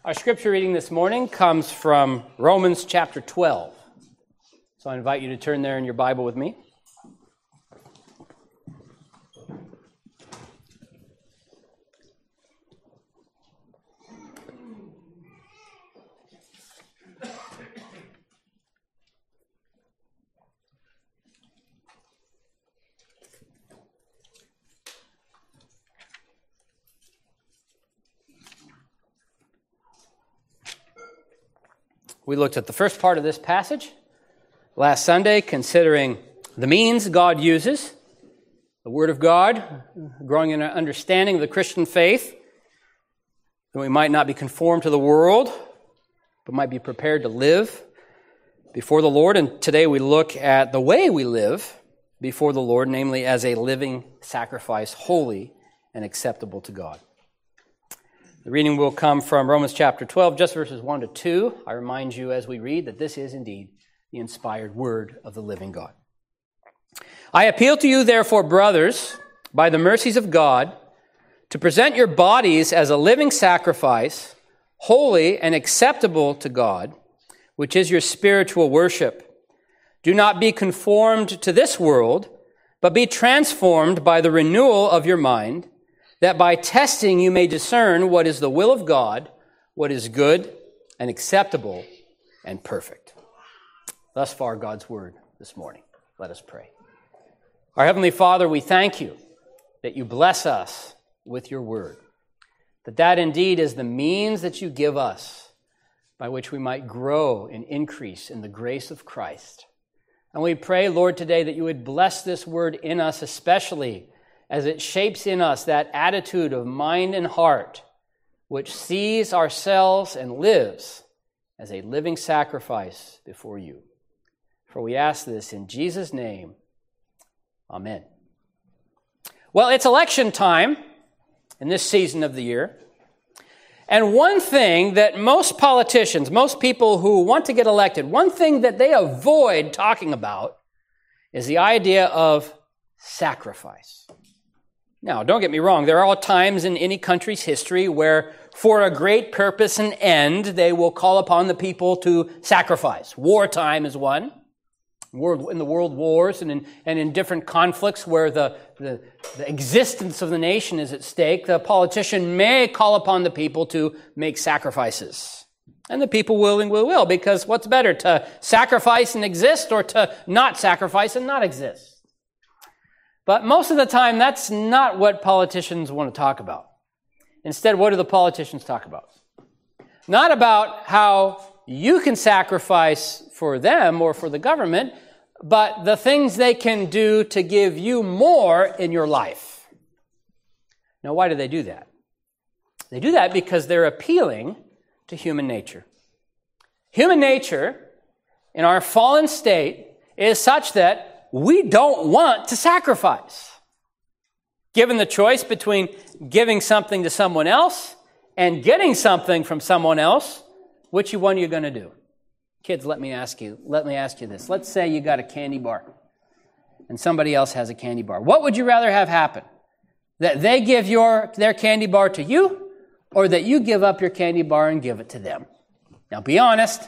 Our scripture reading this morning comes from Romans chapter 12. So I invite you to turn there in your Bible with me. We looked at the first part of this passage last Sunday, considering the means God uses, the Word of God, growing in our understanding of the Christian faith, that we might not be conformed to the world, but might be prepared to live before the Lord. And today we look at the way we live before the Lord, namely as a living sacrifice, holy and acceptable to God. The reading will come from Romans chapter 12, just verses 1 to 2. I remind you as we read that this is indeed the inspired word of the living God. I appeal to you, therefore, brothers, by the mercies of God, to present your bodies as a living sacrifice, holy and acceptable to God, which is your spiritual worship. Do not be conformed to this world, but be transformed by the renewal of your mind, that by testing you may discern what is the will of God, what is good and acceptable and perfect. Thus far, God's word this morning. Let us pray. Our Heavenly Father, we thank you that you bless us with your word, that indeed is the means that you give us by which we might grow and increase in the grace of Christ. And we pray, Lord, today that you would bless this word in us, especially as it shapes in us that attitude of mind and heart which sees ourselves and lives as a living sacrifice before you. For we ask this in Jesus' name. Amen. Well, it's election time in this season of the year. And one thing that most politicians, most people who want to get elected, one thing that they avoid talking about is the idea of sacrifice. Now, don't get me wrong. There are times in any country's history where, for a great purpose and end, they will call upon the people to sacrifice. Wartime is one. In the world wars and in different conflicts where the existence of the nation is at stake, the politician may call upon the people to make sacrifices. And the people will, because what's better, to sacrifice and exist or to not sacrifice and not exist? But most of the time, that's not what politicians want to talk about. Instead, what do the politicians talk about? Not about how you can sacrifice for them or for the government, but the things they can do to give you more in your life. Now, why do they do that? They do that because they're appealing to human nature. Human nature, in our fallen state, is such that we don't want to sacrifice. Given the choice between giving something to someone else and getting something from someone else, which one are you going to do? Kids, let me ask you this. Let's say you got a candy bar and somebody else has a candy bar. What would you rather have happen? That they give their candy bar to you, or that you give up your candy bar and give it to them? Now be honest.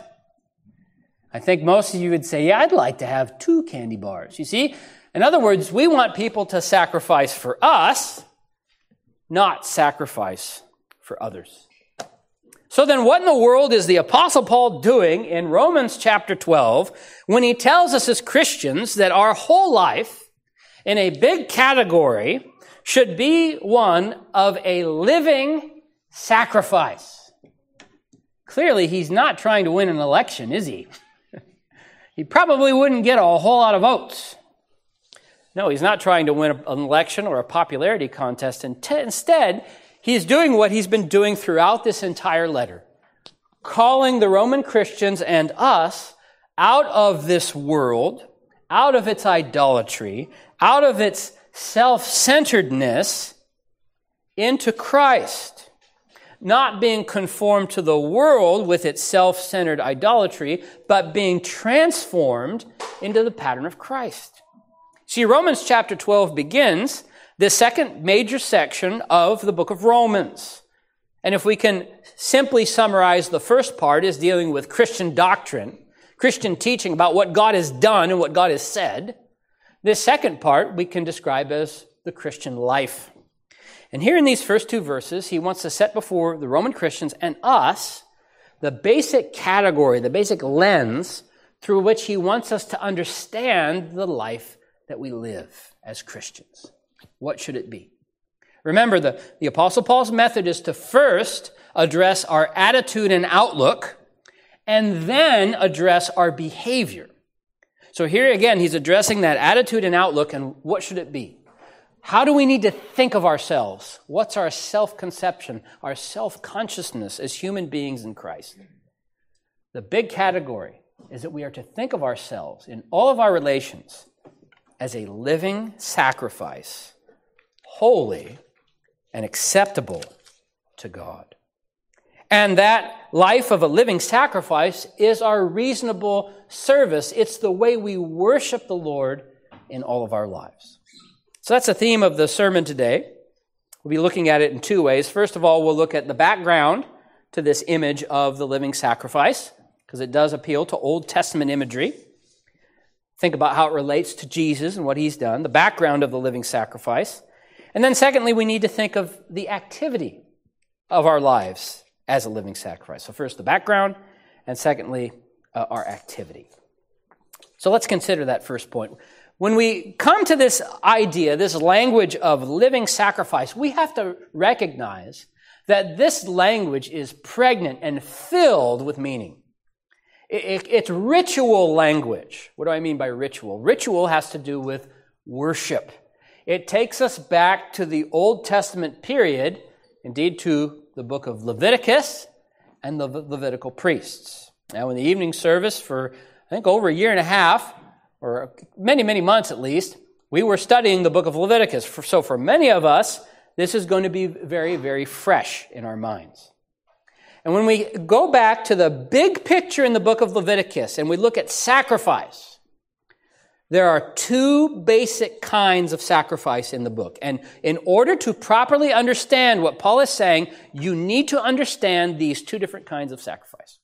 I think most of you would say, yeah, I'd like to have 2 candy bars. You see? In other words, we want people to sacrifice for us, not sacrifice for others. So then what in the world is the Apostle Paul doing in Romans chapter 12 when he tells us as Christians that our whole life in a big category should be one of a living sacrifice? Clearly, he's not trying to win an election, is he? He probably wouldn't get a whole lot of votes. No, he's not trying to win an election or a popularity contest. Instead, he's doing what he's been doing throughout this entire letter, calling the Roman Christians and us out of this world, out of its idolatry, out of its self-centeredness, into Christ. Not being conformed to the world with its self-centered idolatry, but being transformed into the pattern of Christ. See, Romans chapter 12 begins the second major section of the book of Romans. And if we can simply summarize, the first part is dealing with Christian doctrine, Christian teaching about what God has done and what God has said. This second part we can describe as the Christian life. And here in these first two verses, he wants to set before the Roman Christians and us the basic category, the basic lens through which he wants us to understand the life that we live as Christians. What should it be? Remember, the Apostle Paul's method is to first address our attitude and outlook, and then address our behavior. So here again, he's addressing that attitude and outlook, and what should it be? How do we need to think of ourselves? What's our self-conception, our self-consciousness as human beings in Christ? The big category is that we are to think of ourselves in all of our relations as a living sacrifice, holy and acceptable to God. And that life of a living sacrifice is our reasonable service. It's the way we worship the Lord in all of our lives. So that's the theme of the sermon today. We'll be looking at it in two ways. First of all, we'll look at the background to this image of the living sacrifice, because it does appeal to Old Testament imagery. Think about how it relates to Jesus and what he's done, the background of the living sacrifice. And then secondly, we need to think of the activity of our lives as a living sacrifice. So first, the background, and secondly, our activity. So let's consider that first point. When we come to this idea, this language of living sacrifice, we have to recognize that this language is pregnant and filled with meaning. It's ritual language. What do I mean by ritual? Ritual has to do with worship. It takes us back to the Old Testament period, indeed to the book of Leviticus and the Levitical priests. Now, in the evening service for, I think, over a year and a half, or many, many months at least, we were studying the book of Leviticus. So for many of us, this is going to be very, very fresh in our minds. And when we go back to the big picture in the book of Leviticus and we look at sacrifice, there are two basic kinds of sacrifice in the book. And in order to properly understand what Paul is saying, you need to understand these two different kinds of sacrifice.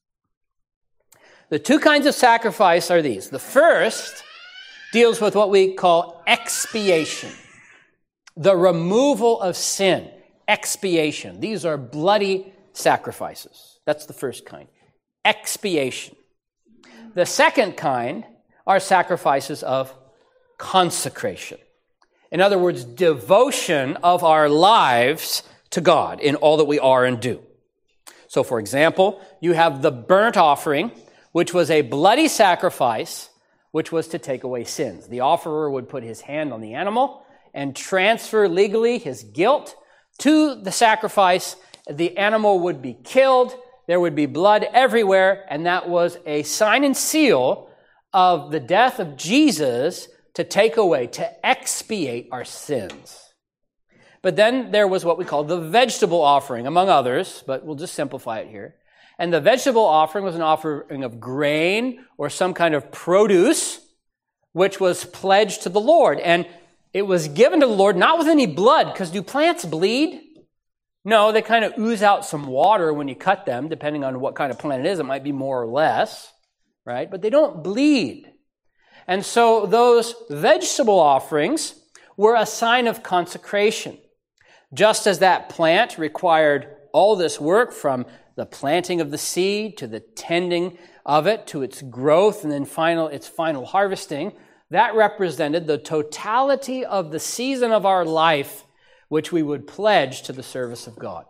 The two kinds of sacrifice are these. The first deals with what we call expiation, the removal of sin, expiation. These are bloody sacrifices. That's the first kind. Expiation. The second kind are sacrifices of consecration. In other words, devotion of our lives to God in all that we are and do. So, for example, you have the burnt offering, which was a bloody sacrifice, which was to take away sins. The offerer would put his hand on the animal and transfer legally his guilt to the sacrifice. The animal would be killed. There would be blood everywhere, and that was a sign and seal of the death of Jesus to take away, to expiate our sins. But then there was what we call the vegetable offering, among others, but we'll just simplify it here. And the vegetable offering was an offering of grain or some kind of produce, which was pledged to the Lord. And it was given to the Lord not with any blood, because do plants bleed? No, they kind of ooze out some water when you cut them, depending on what kind of plant it is. It might be more or less, right? But they don't bleed. And so those vegetable offerings were a sign of consecration. Just as that plant required all this work from the planting of the seed to the tending of it to its growth and then its final harvesting, that represented the totality of the season of our life which we would pledge to the service of God.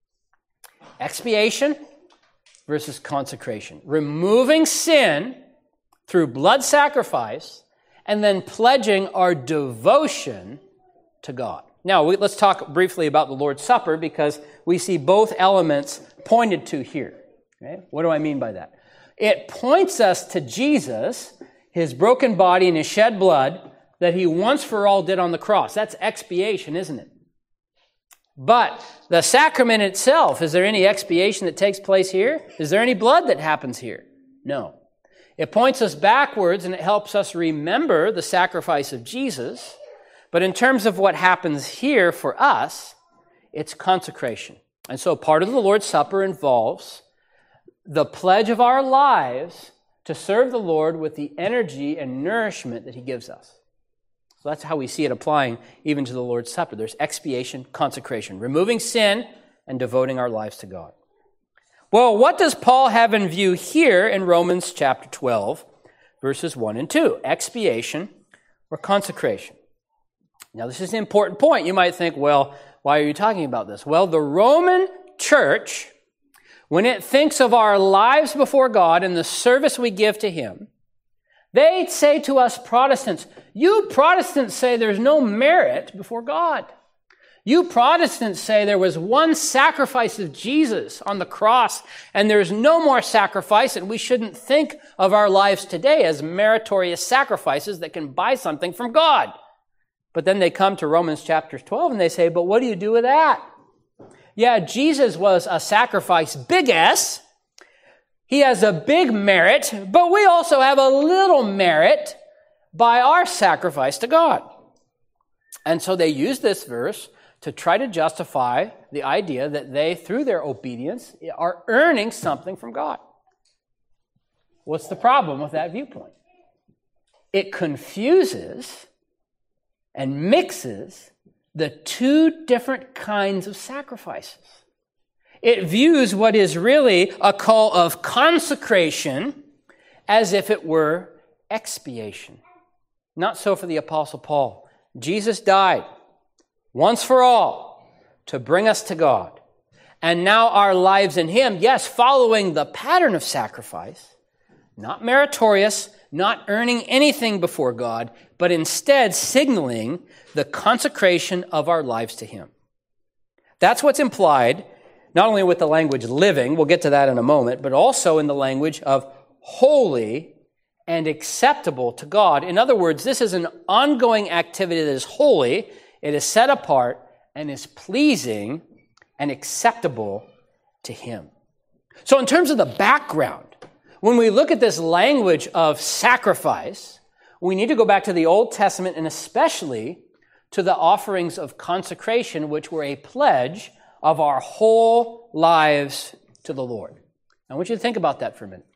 Expiation versus consecration. Removing sin through blood sacrifice and then pledging our devotion to God. Now, let's talk briefly about the Lord's Supper because we see both elements pointed to here. Okay? What do I mean by that? It points us to Jesus, his broken body and his shed blood that he once for all did on the cross. That's expiation, isn't it? But the sacrament itself, is there any expiation that takes place here? Is there any blood that happens here? No. It points us backwards and it helps us remember the sacrifice of Jesus. But in terms of what happens here for us, it's consecration. And so part of the Lord's Supper involves the pledge of our lives to serve the Lord with the energy and nourishment that he gives us. So that's how we see it applying even to the Lord's Supper. There's expiation, consecration, removing sin and devoting our lives to God. Well, what does Paul have in view here in Romans chapter 12, verses 1 and 2? Expiation or consecration. Now, this is an important point. You might think, well, why are you talking about this? Well, the Roman church, when it thinks of our lives before God and the service we give to him, they say to us Protestants, you Protestants say there's no merit before God. You Protestants say there was one sacrifice of Jesus on the cross and there's no more sacrifice, and we shouldn't think of our lives today as meritorious sacrifices that can buy something from God. But then they come to Romans chapter 12 and they say, but what do you do with that? Yeah, Jesus was a sacrifice, big S. He has a big merit, but we also have a little merit by our sacrifice to God. And so they use this verse to try to justify the idea that they, through their obedience, are earning something from God. What's the problem with that viewpoint? It confuses and mixes the two different kinds of sacrifices. It views what is really a call of consecration as if it were expiation. Not so for the Apostle Paul. Jesus died once for all to bring us to God. And now our lives in him, yes, following the pattern of sacrifice, not meritorious, not earning anything before God, but instead signaling the consecration of our lives to him. That's what's implied, not only with the language living, we'll get to that in a moment, but also in the language of holy and acceptable to God. In other words, this is an ongoing activity that is holy, it is set apart, and is pleasing and acceptable to him. So in terms of the background, when we look at this language of sacrifice, we need to go back to the Old Testament and especially to the offerings of consecration, which were a pledge of our whole lives to the Lord. I want you to think about that for a minute.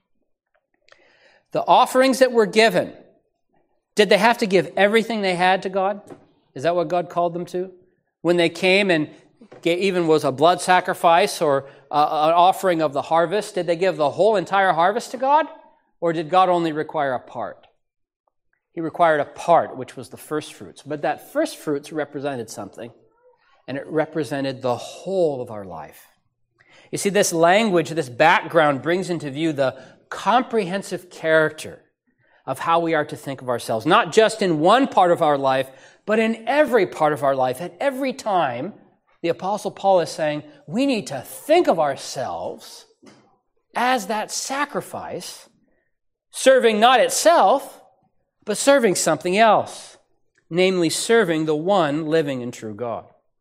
The offerings that were given, did they have to give everything they had to God? Is that what God called them to? When they came and even was a blood sacrifice or an offering of the harvest, did they give the whole entire harvest to God? Or did God only require a part? He required a part, which was the first fruits. But that first fruits represented something, and it represented the whole of our life. You see, this language, this background brings into view the comprehensive character of how we are to think of ourselves, not just in one part of our life, but in every part of our life. At every time, the Apostle Paul is saying we need to think of ourselves as that sacrifice, serving not itself, but serving something else, namely serving the one living and true God.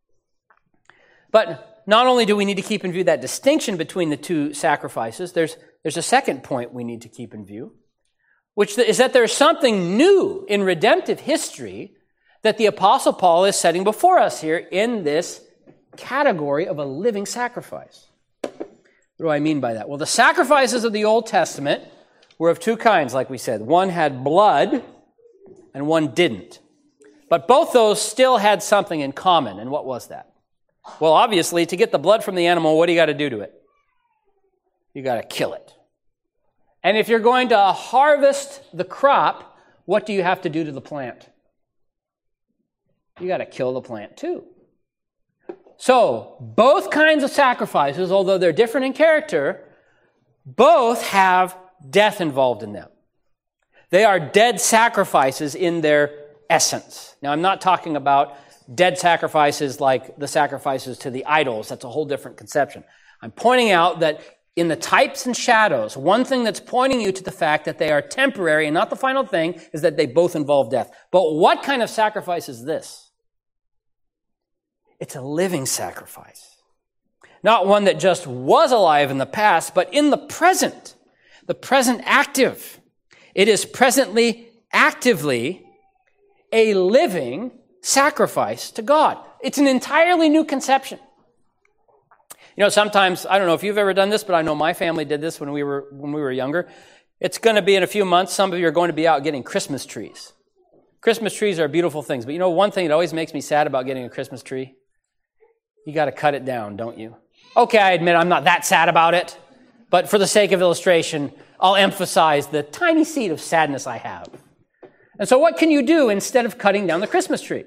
But not only do we need to keep in view that distinction between the two sacrifices, there's a second point we need to keep in view, which is that there's something new in redemptive history that the Apostle Paul is setting before us here in this category of a living sacrifice. What do I mean by that? Well, the sacrifices of the Old Testament were of two kinds, like we said. One had blood and one didn't. But both those still had something in common. And what was that? Well, obviously, to get the blood from the animal, what do you got to do to it? You got to kill it. And if you're going to harvest the crop, what do you have to do to the plant? You got to kill the plant too. So, both kinds of sacrifices, although they're different in character, both have death involved in them. They are dead sacrifices in their essence. Now, I'm not talking about dead sacrifices like the sacrifices to the idols. That's a whole different conception. I'm pointing out that in the types and shadows, one thing that's pointing you to the fact that they are temporary and not the final thing is that they both involve death. But what kind of sacrifice is this? It's a living sacrifice. Not one that just was alive in the past, but in the present active. It is presently, actively a living sacrifice to God. It's an entirely new conception. You know, sometimes, I don't know if you've ever done this, but I know my family did this when we were younger. It's going to be in a few months. Some of you are going to be out getting Christmas trees. Christmas trees are beautiful things. But you know, one thing that always makes me sad about getting a Christmas tree? You got to cut it down, don't you? Okay, I admit I'm not that sad about it. But for the sake of illustration, I'll emphasize the tiny seed of sadness I have. And so what can you do instead of cutting down the Christmas tree?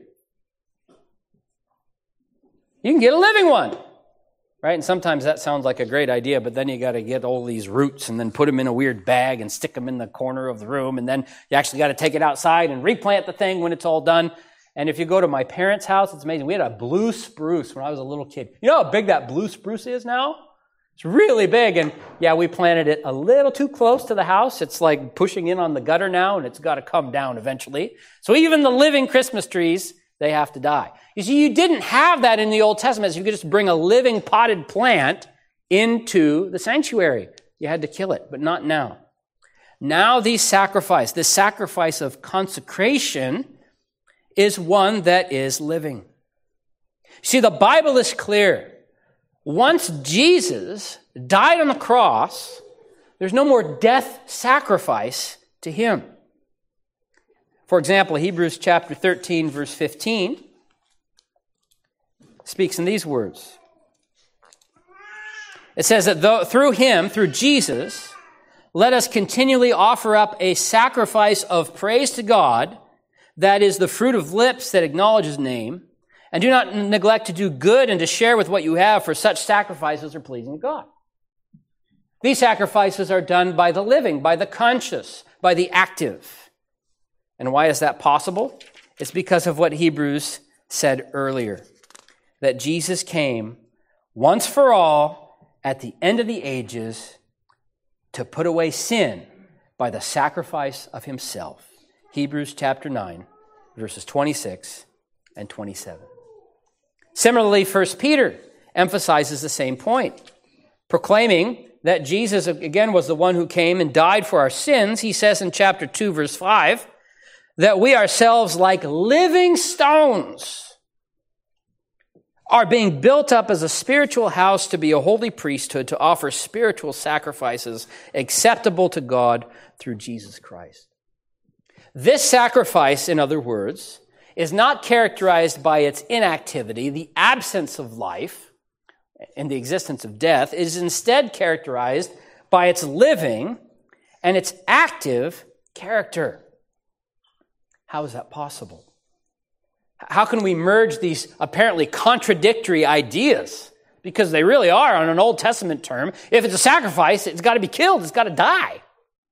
You can get a living one, right? And sometimes that sounds like a great idea, but then you got to get all these roots and then put them in a weird bag and stick them in the corner of the room. And then you actually got to take it outside and replant the thing when it's all done. And if you go to my parents' house, it's amazing. We had a blue spruce when I was a little kid. You know how big that blue spruce is now? It's really big, and yeah, we planted it a little too close to the house. It's like pushing in on the gutter now, and it's got to come down eventually. So even the living Christmas trees, they have to die. You see, you didn't have that in the Old Testament. So you could just bring a living potted plant into the sanctuary. You had to kill it, but not now. Now this sacrifice of consecration, is one that is living. See, the Bible is clear. Once Jesus died on the cross, there's no more death sacrifice to him. For example, Hebrews chapter 13, verse 15 speaks in these words. It says that through him, through Jesus, let us continually offer up a sacrifice of praise to God, that is the fruit of lips that acknowledge his name. And do not neglect to do good and to share with what you have, for such sacrifices are pleasing to God. These sacrifices are done by the living, by the conscious, by the active. And why is that possible? It's because of what Hebrews said earlier, that Jesus came once for all at the end of the ages to put away sin by the sacrifice of himself. Hebrews chapter 9, verses 26 and 27. Similarly, 1 Peter emphasizes the same point. Proclaiming that Jesus, again, was the one who came and died for our sins, he says in chapter 2, verse 5, that we ourselves, like living stones, are being built up as a spiritual house to be a holy priesthood, to offer spiritual sacrifices acceptable to God through Jesus Christ. This sacrifice, in other words, is not characterized by its inactivity, the absence of life, and the existence of death. It is instead characterized by its living and its active character. How is that possible? How can we merge these apparently contradictory ideas? Because they really are on an Old Testament term. If it's a sacrifice, it's got to be killed, it's got to die.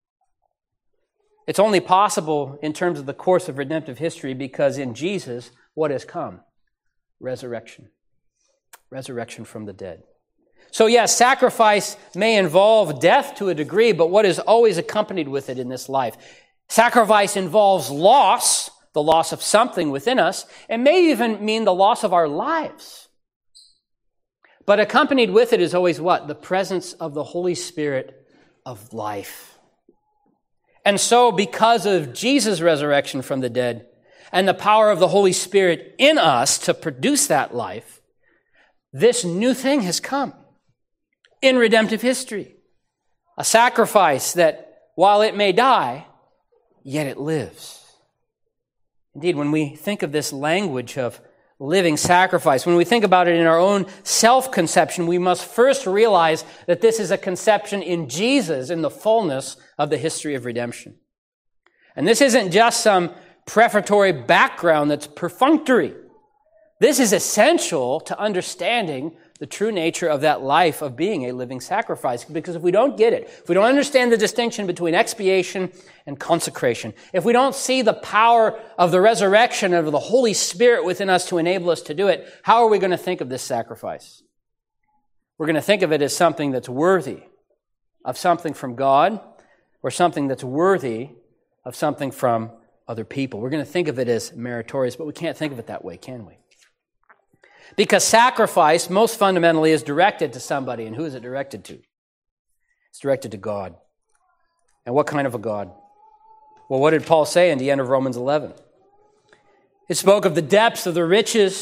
It's only possible in terms of the course of redemptive history because in Jesus, what has come? Resurrection. Resurrection from the dead. So yes, sacrifice may involve death to a degree, but what is always accompanied with it in this life? Sacrifice involves loss, the loss of something within us, and may even mean the loss of our lives. But accompanied with it is always what? The presence of the Holy Spirit of life. And so, because of Jesus' resurrection from the dead and the power of the Holy Spirit in us to produce that life, this new thing has come in redemptive history. A sacrifice that, while it may die, yet it lives. Indeed, when we think of this language of living sacrifice, when we think about it in our own self-conception, we must first realize that this is a conception in Jesus in the fullness of the history of redemption. And this isn't just some prefatory background that's perfunctory. This is essential to understanding the true nature of that life of being a living sacrifice. Because if we don't get it, if we don't understand the distinction between expiation and consecration, if we don't see the power of the resurrection of the Holy Spirit within us to enable us to do it, how are we going to think of this sacrifice? We're going to think of it as something that's worthy of something from God or something that's worthy of something from other people. We're going to think of it as meritorious, but we can't think of it that way, can we? Because sacrifice, most fundamentally, is directed to somebody. And who is it directed to? It's directed to God. And what kind of a God? Well, what did Paul say in the end of Romans 11? It spoke of the depths of the riches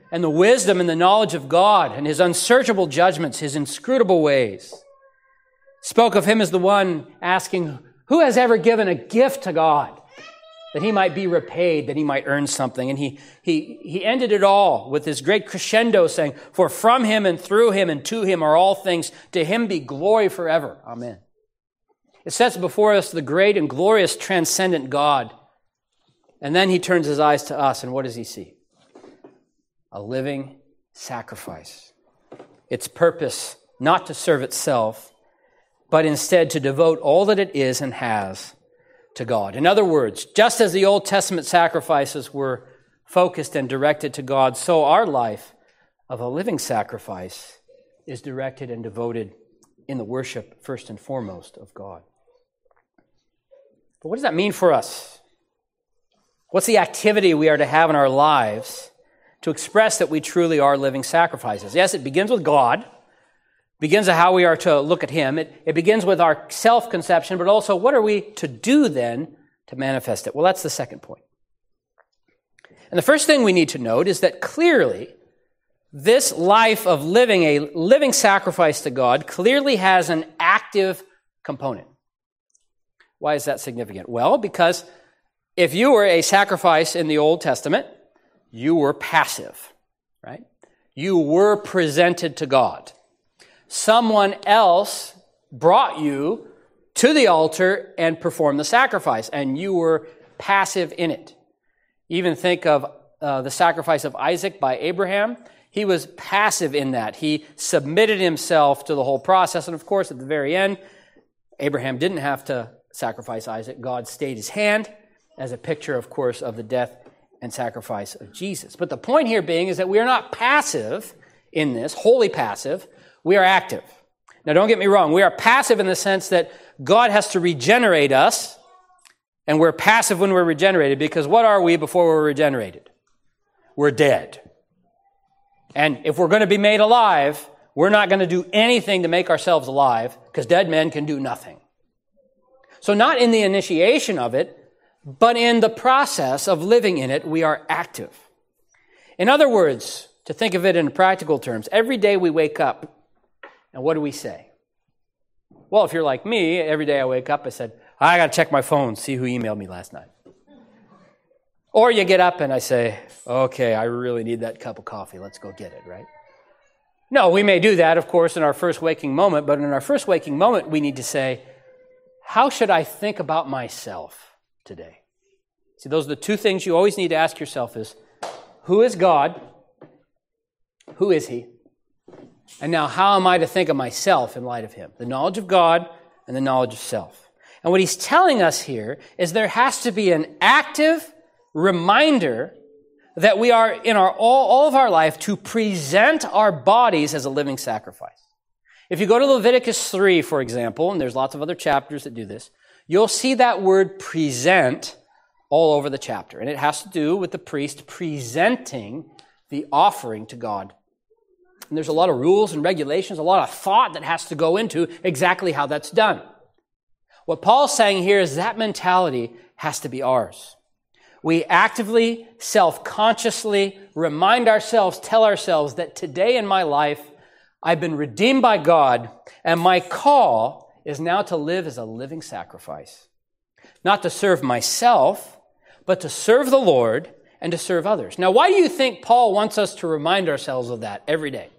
and the wisdom and the knowledge of God and his unsearchable judgments, his inscrutable ways. Spoke of him as the one asking, who has ever given a gift to God that he might be repaid, that he might earn something? And he ended it all with this great crescendo saying, for from him and through him and to him are all things. To him be glory forever. Amen. It sets before us the great and glorious transcendent God. And then he turns his eyes to us, and what does he see? A living sacrifice. Its purpose not to serve itself, but instead to devote all that it is and has to God. In other words, just as the Old Testament sacrifices were focused and directed to God, so our life of a living sacrifice is directed and devoted in the worship, first and foremost, of God. But what does that mean for us? What's the activity we are to have in our lives to express that we truly are living sacrifices? Yes, it begins with God. Begins with how we are to look at him. It begins with our self-conception, but also what are we to do then to manifest it? Well, that's the second point. And the first thing we need to note is that clearly this life of living a living sacrifice to God clearly has an active component. Why is that significant? Well, because if you were a sacrifice in the Old Testament, you were passive, right? You were presented to God. Someone else brought you to the altar and performed the sacrifice, and you were passive in it. Even think of the sacrifice of Isaac by Abraham. He was passive in that. He submitted himself to the whole process, and of course, at the very end, Abraham didn't have to sacrifice Isaac. God stayed his hand as a picture, of course, of the death and sacrifice of Jesus. But the point here being is that we are not passive in this, wholly passive. We are active. Now, don't get me wrong. We are passive in the sense that God has to regenerate us, and we're passive when we're regenerated, because what are we before we're regenerated? We're dead. And if we're going to be made alive, we're not going to do anything to make ourselves alive, because dead men can do nothing. So not in the initiation of it, but in the process of living in it, we are active. In other words, to think of it in practical terms, every day we wake up, and what do we say? Well, if you're like me, every day I wake up, I said, I got to check my phone, see who emailed me last night. Or you get up and I say, okay, I really need that cup of coffee. Let's go get it, right? No, we may do that, of course, in our first waking moment, but in our first waking moment, we need to say, how should I think about myself today? See, those are the two things you always need to ask yourself is, who is God? Who is he? And now, how am I to think of myself in light of him? The knowledge of God and the knowledge of self. And what he's telling us here is there has to be an active reminder that we are in all of our life to present our bodies as a living sacrifice. If you go to Leviticus 3, for example, and there's lots of other chapters that do this, you'll see that word present all over the chapter. And it has to do with the priest presenting the offering to God. And there's a lot of rules and regulations, a lot of thought that has to go into exactly how that's done. What Paul's saying here is that mentality has to be ours. We actively, self-consciously remind ourselves, tell ourselves that today in my life, I've been redeemed by God, and my call is now to live as a living sacrifice. Not to serve myself, but to serve the Lord and to serve others. Now, why do you think Paul wants us to remind ourselves of that every day?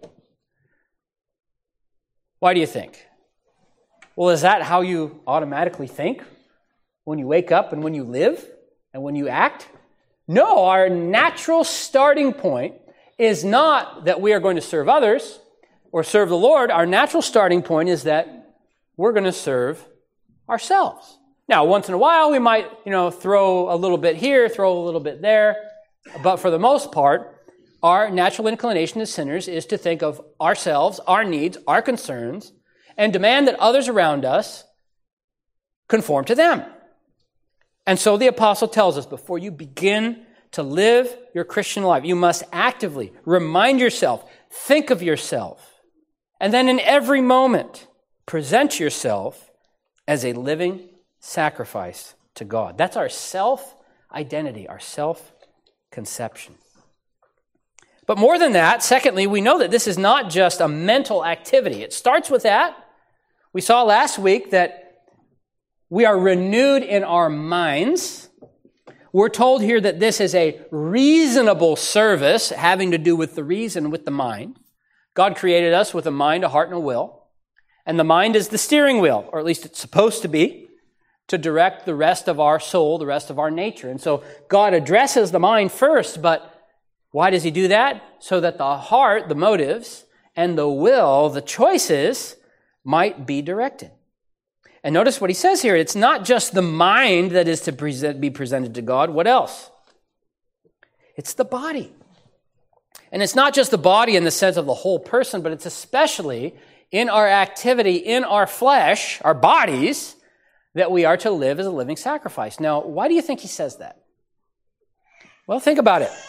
Why do you think? Well, is that how you automatically think when you wake up and when you live and when you act? No, our natural starting point is not that we are going to serve others or serve the Lord. Our natural starting point is that we're going to serve ourselves. Now, once in a while, we might, throw a little bit here, throw a little bit there. But for the most part, our natural inclination as sinners is to think of ourselves, our needs, our concerns, and demand that others around us conform to them. And so the apostle tells us, before you begin to live your Christian life, you must actively remind yourself, think of yourself, and then in every moment, present yourself as a living sacrifice to God. That's our self-identity, our self-conception. But more than that, secondly, we know that this is not just a mental activity. It starts with that. We saw last week that we are renewed in our minds. We're told here that this is a reasonable service having to do with the reason, with the mind. God created us with a mind, a heart, and a will. And the mind is the steering wheel, or at least it's supposed to be, to direct the rest of our soul, the rest of our nature. And so God addresses the mind first, but why does he do that? So that the heart, the motives, and the will, the choices, might be directed. And notice what he says here. It's not just the mind that is to be presented to God. What else? It's the body. And it's not just the body in the sense of the whole person, but it's especially in our activity, in our flesh, our bodies, that we are to live as a living sacrifice. Now, why do you think he says that? Well, think about it.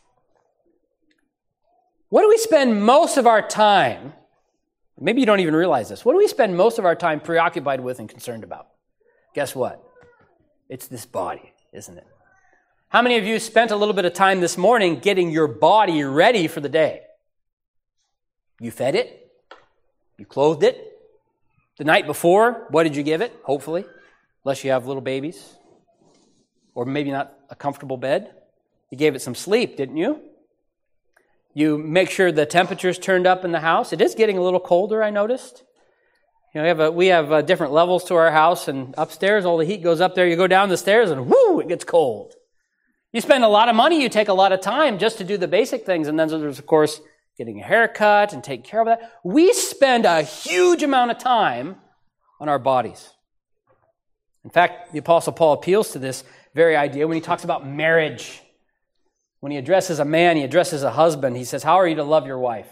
What do we spend most of our time, maybe you don't even realize this, what do we spend most of our time preoccupied with and concerned about? Guess what? It's this body, isn't it? How many of you spent a little bit of time this morning getting your body ready for the day? You fed it? You clothed it? The night before, what did you give it? Hopefully, unless you have little babies. Or maybe not a comfortable bed. You gave it some sleep, didn't you? You make sure the temperature's turned up in the house. It is getting a little colder, I noticed. You know, we have different levels to our house, and upstairs, all the heat goes up there. You go down the stairs, and whoo, it gets cold. You spend a lot of money, you take a lot of time just to do the basic things, and then there's, of course, getting a haircut and taking care of that. We spend a huge amount of time on our bodies. In fact, the Apostle Paul appeals to this very idea when he talks about marriage. When he addresses a man, he addresses a husband. He says, how are you to love your wife?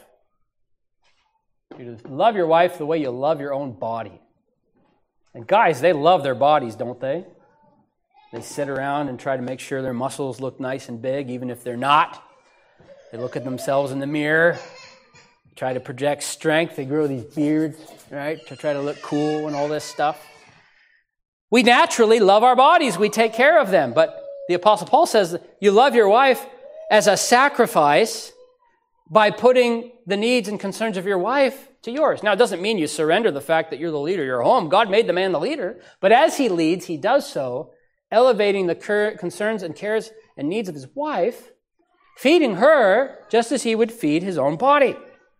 You're to love your wife the way you love your own body. And guys, they love their bodies, don't they? They sit around and try to make sure their muscles look nice and big, even if they're not. They look at themselves in the mirror, try to project strength. They grow these beards, right, to try to look cool and all this stuff. We naturally love our bodies. We take care of them. But the Apostle Paul says you love your wife as a sacrifice by putting the needs and concerns of your wife to yours. Now, it doesn't mean you surrender the fact that you're the leader of your home. God made the man the leader. But as he leads, he does so, elevating the concerns and cares and needs of his wife, feeding her just as he would feed his own body.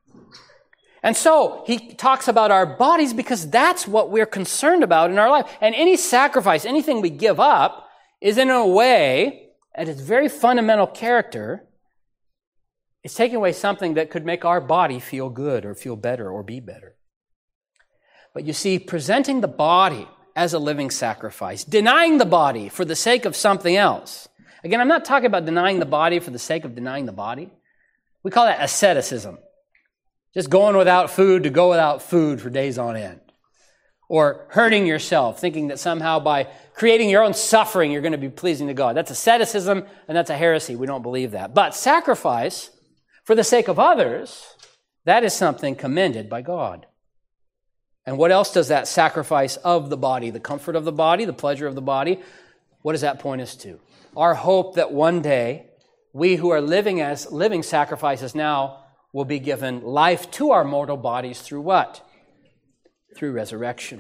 And so he talks about our bodies because that's what we're concerned about in our life. And any sacrifice, anything we give up, is in a way, at its very fundamental character, it's taking away something that could make our body feel good or feel better or be better. But you see, presenting the body as a living sacrifice, denying the body for the sake of something else. Again, I'm not talking about denying the body for the sake of denying the body. We call that asceticism. Just going without food to go without food for days on end. Or hurting yourself, thinking that somehow by creating your own suffering, you're going to be pleasing to God. That's asceticism, and that's a heresy. We don't believe that. But sacrifice for the sake of others, that is something commended by God. And what else does that sacrifice of the body, the comfort of the body, the pleasure of the body, what does that point us to? Our hope that one day, we who are living as living sacrifices now will be given life to our mortal bodies through what? Through resurrection.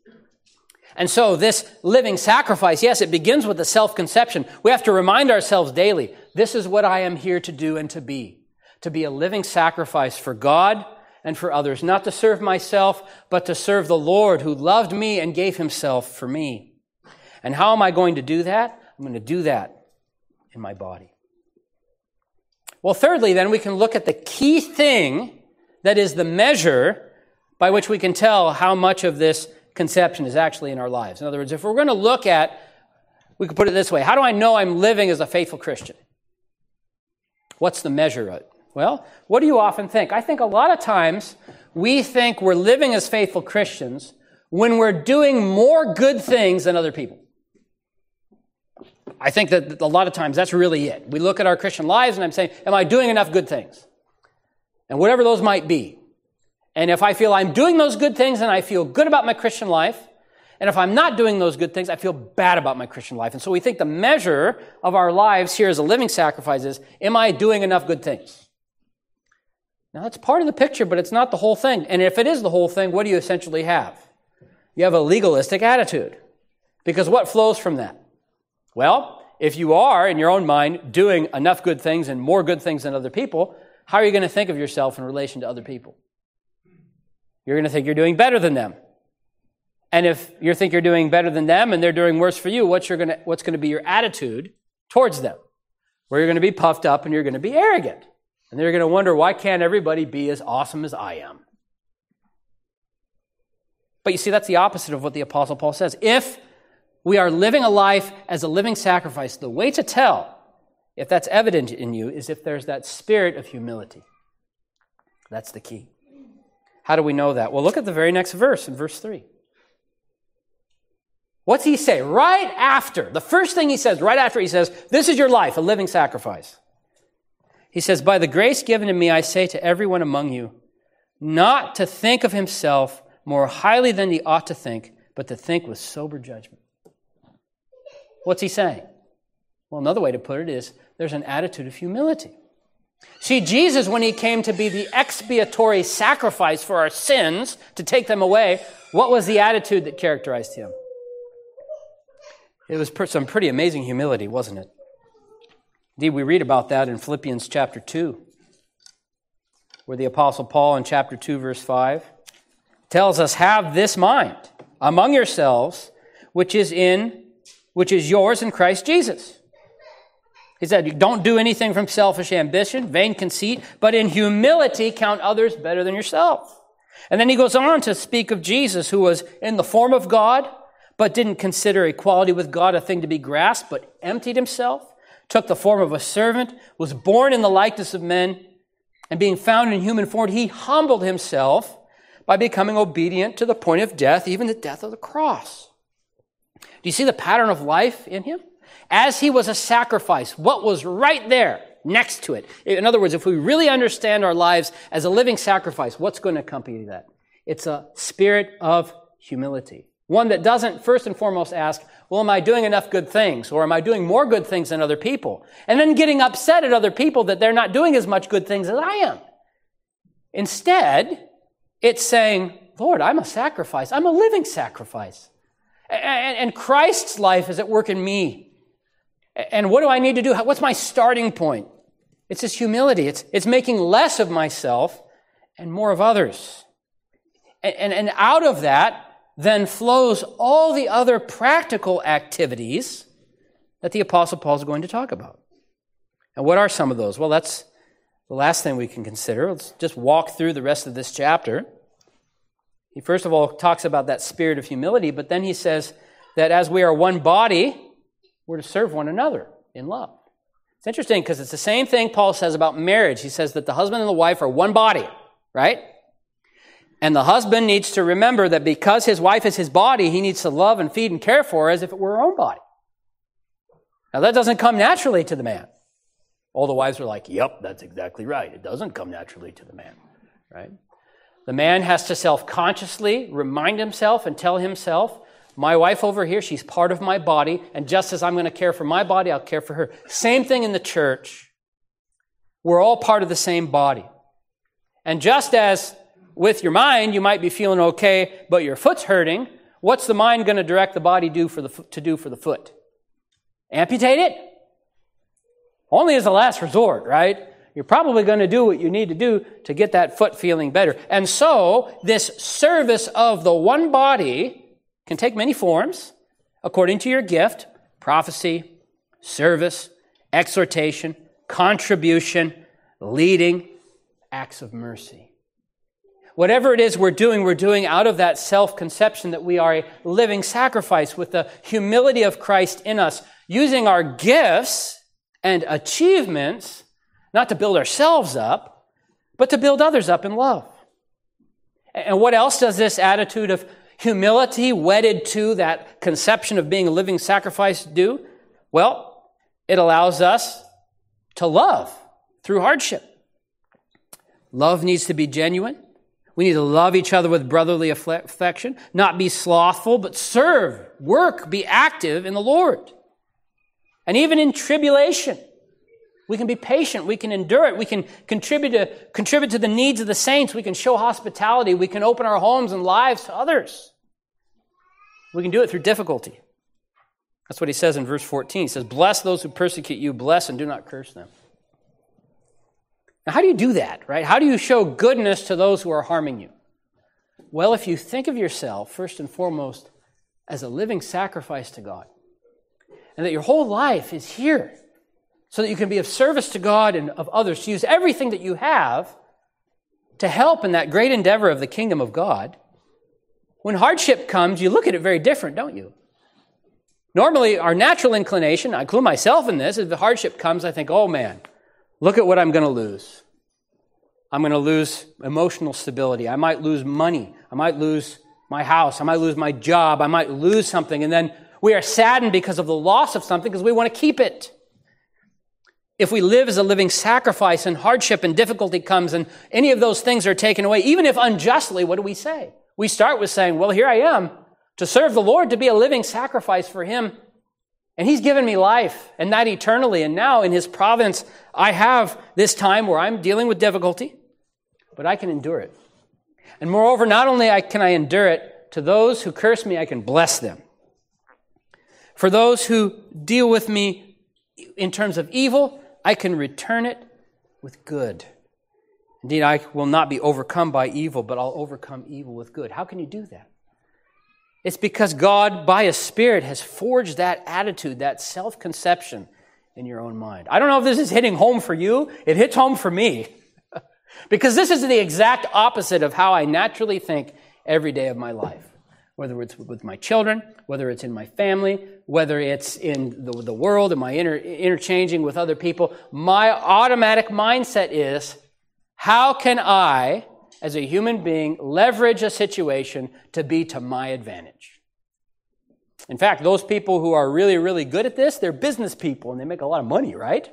And so this living sacrifice, yes, it begins with the self-conception. We have to remind ourselves daily, this is what I am here to do and to be a living sacrifice for God and for others, not to serve myself, but to serve the Lord who loved me and gave himself for me. And how am I going to do that? I'm going to do that in my body. Well, thirdly, then, we can look at the key thing that is the measure by which we can tell how much of this conception is actually in our lives. In other words, if we're going to look at, we could put it this way, how do I know I'm living as a faithful Christian? What's the measure of it? Well, what do you often think? I think a lot of times we think we're living as faithful Christians when we're doing more good things than other people. I think that a lot of times that's really it. We look at our Christian lives and I'm saying, am I doing enough good things? And whatever those might be. And if I feel I'm doing those good things, then I feel good about my Christian life. And if I'm not doing those good things, I feel bad about my Christian life. And so we think the measure of our lives here as a living sacrifice is, am I doing enough good things? Now, that's part of the picture, but it's not the whole thing. And if it is the whole thing, what do you essentially have? You have a legalistic attitude. Because what flows from that? Well, if you are, in your own mind, doing enough good things and more good things than other people, how are you going to think of yourself in relation to other people? You're going to think you're doing better than them. And if you think you're doing better than them and they're doing worse for you, what's going to be your attitude towards them? Where you're going to be puffed up and you're going to be arrogant. And they're going to wonder, why can't everybody be as awesome as I am? But you see, that's the opposite of what the Apostle Paul says. If we are living a life as a living sacrifice, the way to tell if that's evident in you is if there's that spirit of humility. That's the key. How do we know that? Well, look at the very next verse, in verse 3. What's he say? Right after, the first thing he says, right after he says, this is your life, a living sacrifice. He says, by the grace given to me, I say to everyone among you, not to think of himself more highly than he ought to think, but to think with sober judgment. What's he saying? Well, another way to put it is, there's an attitude of humility. See, Jesus, when he came to be the expiatory sacrifice for our sins, to take them away, what was the attitude that characterized him? It was some pretty amazing humility, wasn't it? Indeed, we read about that in Philippians chapter 2, where the Apostle Paul in chapter 2, verse 5, tells us, have this mind among yourselves, which is yours in Christ Jesus. He said, don't do anything from selfish ambition, vain conceit, but in humility count others better than yourself. And then he goes on to speak of Jesus, who was in the form of God, but didn't consider equality with God a thing to be grasped, but emptied himself, took the form of a servant, was born in the likeness of men, and being found in human form, he humbled himself by becoming obedient to the point of death, even the death of the cross. Do you see the pattern of life in him? As he was a sacrifice, what was right there next to it? In other words, if we really understand our lives as a living sacrifice, what's going to accompany that? It's a spirit of humility. One that doesn't first and foremost ask, well, am I doing enough good things? Or am I doing more good things than other people? And then getting upset at other people that they're not doing as much good things as I am. Instead, it's saying, Lord, I'm a sacrifice. I'm a living sacrifice. And Christ's life is at work in me. And what do I need to do? What's my starting point? It's this humility. It's making less of myself and more of others. And out of that then flows all the other practical activities that the Apostle Paul is going to talk about. And what are some of those? Well, that's the last thing we can consider. Let's just walk through the rest of this chapter. He first of all talks about that spirit of humility, but then he says that as we are one body, we're to serve one another in love. It's interesting because it's the same thing Paul says about marriage. He says that the husband and the wife are one body, right? And the husband needs to remember that because his wife is his body, he needs to love and feed and care for her as if it were her own body. Now that doesn't come naturally to the man. All the wives are like, yep, that's exactly right. It doesn't come naturally to the man, right? The man has to self-consciously remind himself and tell himself, my wife over here, she's part of my body, and just as I'm going to care for my body, I'll care for her. Same thing in the church. We're all part of the same body. And just as with your mind, you might be feeling okay, but your foot's hurting, what's the mind going to direct the body to do for the foot? Amputate it? Only as a last resort, right? You're probably going to do what you need to do to get that foot feeling better. And so, this service of the one body can take many forms according to your gift: prophecy, service, exhortation, contribution, leading, acts of mercy. Whatever it is we're doing out of that self-conception that we are a living sacrifice with the humility of Christ in us, using our gifts and achievements not to build ourselves up, but to build others up in love. And what else does this attitude of humility wedded to that conception of being a living sacrifice do? Well, it allows us to love through hardship. Love needs to be genuine. We need to love each other with brotherly affection, not be slothful, but serve, work, be active in the Lord. And even in tribulation, We can be patient. We can endure it. We can contribute to the needs of the saints. We can show hospitality. We can open our homes and lives to others. We can do it through difficulty. That's what he says in verse 14. He says, bless those who persecute you, bless and do not curse them. Now, how do you do that, right? How do you show goodness to those who are harming you? Well, if you think of yourself, first and foremost, as a living sacrifice to God, and that your whole life is here so that you can be of service to God and of others, to use everything that you have to help in that great endeavor of the kingdom of God, when hardship comes, you look at it very different, don't you? Normally, our natural inclination, I include myself in this, if the hardship comes, I think, oh man, look at what I'm going to lose. I'm going to lose emotional stability. I might lose money. I might lose my house. I might lose my job. I might lose something. And then we are saddened because of the loss of something because we want to keep it. If we live as a living sacrifice and hardship and difficulty comes and any of those things are taken away, even if unjustly, what do we say? We start with saying, well, here I am to serve the Lord, to be a living sacrifice for Him. And He's given me life and that eternally. And now in His providence, I have this time where I'm dealing with difficulty, but I can endure it. And moreover, not only can I endure it, to those who curse me, I can bless them. For those who deal with me in terms of evil, I can return it with good. Indeed, I will not be overcome by evil, but I'll overcome evil with good. How can you do that? It's because God, by His Spirit, has forged that attitude, that self-conception in your own mind. I don't know if this is hitting home for you. It hits home for me. Because this is the exact opposite of how I naturally think every day of my life. Whether it's with my children, whether it's in my family, whether it's in the world, and my interchanging with other people, my automatic mindset is, how can I, as a human being, leverage a situation to be to my advantage? In fact, those people who are really, really good at this, they're business people and they make a lot of money, right?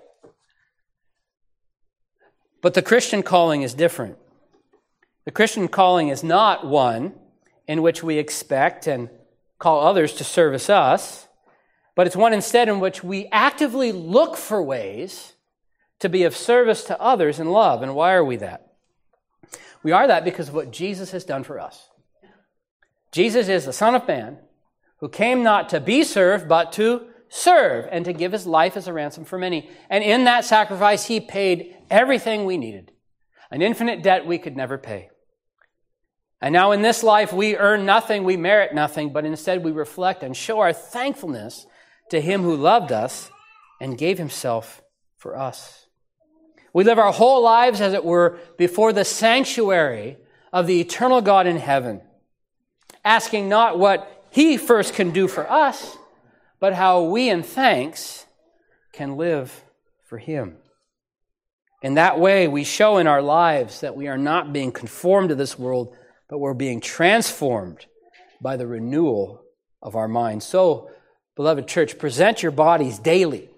But the Christian calling is different. The Christian calling is not one in which we expect and call others to service us, but it's one instead in which we actively look for ways to be of service to others in love. And why are we that? We are that because of what Jesus has done for us. Jesus is the Son of Man who came not to be served, but to serve and to give His life as a ransom for many. And in that sacrifice, He paid everything we needed, an infinite debt we could never pay. And now in this life, we earn nothing, we merit nothing, but instead we reflect and show our thankfulness to Him who loved us and gave Himself for us. We live our whole lives, as it were, before the sanctuary of the eternal God in heaven, asking not what He first can do for us, but how we in thanks can live for Him. In that way, we show in our lives that we are not being conformed to this world, but we're being transformed by the renewal of our minds. So, beloved church, present your bodies daily.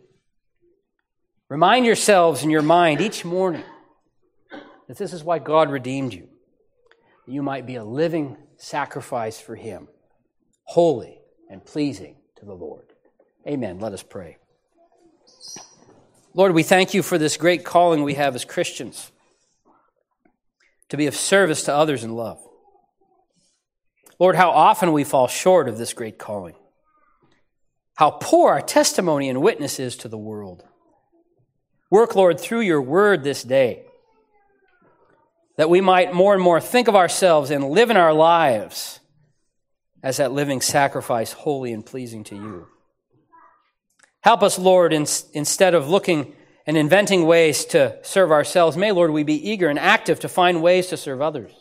Remind yourselves in your mind each morning that this is why God redeemed you. That you might be a living sacrifice for Him, holy and pleasing to the Lord. Amen. Let us pray. Lord, we thank You for this great calling we have as Christians to be of service to others in love. Lord, how often we fall short of this great calling. How poor our testimony and witness is to the world. Work, Lord, through Your word this day, that we might more and more think of ourselves and live in our lives as that living sacrifice, holy and pleasing to You. Help us, Lord, instead of looking and inventing ways to serve ourselves, may, Lord, we be eager and active to find ways to serve others.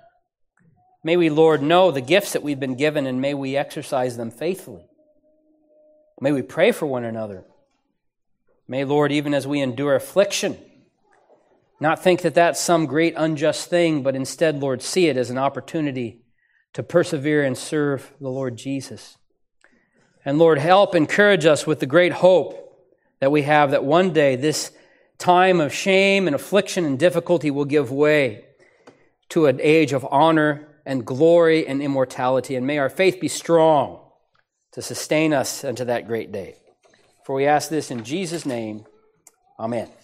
May we, Lord, know the gifts that we've been given, and may we exercise them faithfully. May we pray for one another. May, Lord, even as we endure affliction, not think that that's some great unjust thing, but instead, Lord, see it as an opportunity to persevere and serve the Lord Jesus. And Lord, help encourage us with the great hope that we have that one day this time of shame and affliction and difficulty will give way to an age of honor and glory and immortality. And may our faith be strong to sustain us unto that great day. For we ask this in Jesus' name. Amen.